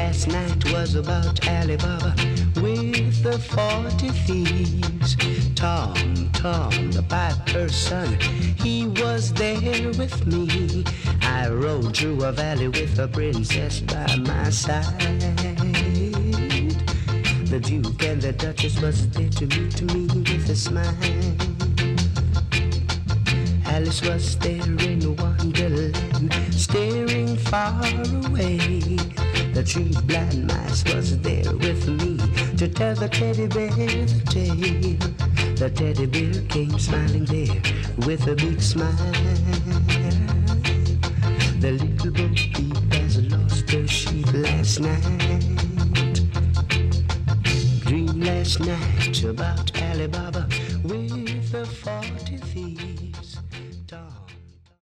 last night was about Alibaba with the 40 thieves. Tom, the piper's son, he was there with me. I rode through a valley with a princess by my side. The Duke and the Duchess was there to meet me with a smile. Alice was there in Wonderland, staring far away. The tree blind mice was there with me to tell the teddy bear the tale. The teddy bear came smiling there with a big smile. The little Bo Peep has lost her sheep last night. Dreamed last night about Alibaba.